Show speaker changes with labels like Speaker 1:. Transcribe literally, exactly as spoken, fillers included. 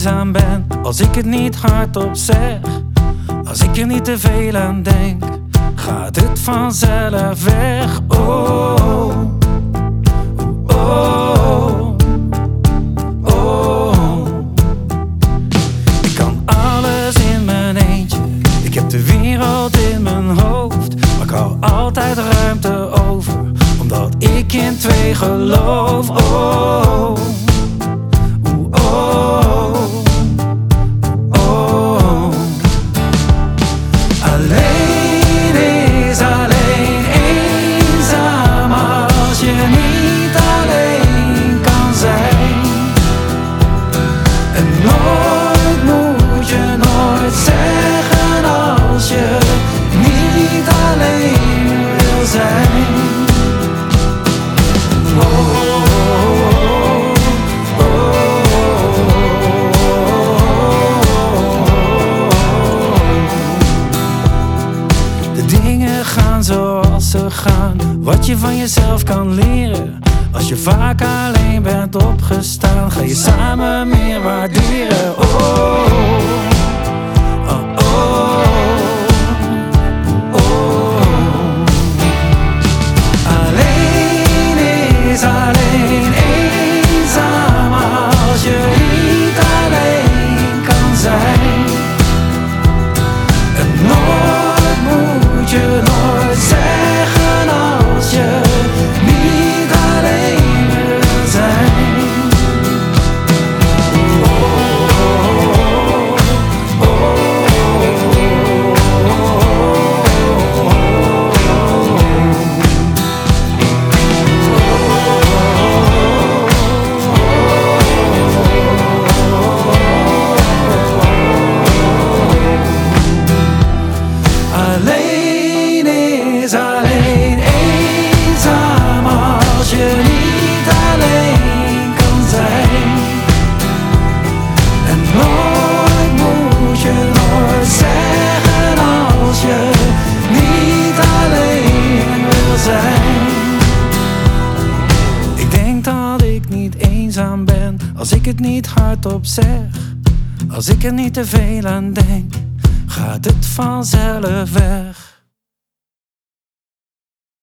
Speaker 1: eenzaam ben, als ik het niet hardop zeg, als ik er niet te veel aan denk, gaat het vanzelf weg. Oh, oh, oh. Ik kan alles in mijn eentje, ik heb de wereld in mijn hoofd, maar ik hou altijd ruimte over, omdat ik in twee geloof. Oh, oh, oh. Alleen is alleen eenzaam als je niet alleen kan zijn. En nooit moet je nooit zeggen als je niet alleen wil zijn. Oh. Gaan zoals ze gaan, wat je van jezelf kan leren. Als je vaak alleen bent opgestaan, ga je samen meer waarderen. Oh, oh, oh, oh. Alleen is alleen eenzaam als je niet alleen kan zijn. En nooit moet je nooit zeggen als je niet alleen wil zijn. Oh, oh, alleen is alleen eenzaam als je niet alleen kan zijn. En nooit moet je nooit zeggen als je niet alleen wil zijn. Ik denk dat ik niet eenzaam ben, als ik het niet hardop zeg, als ik er niet te veel aan denk, gaat het vanzelf weg.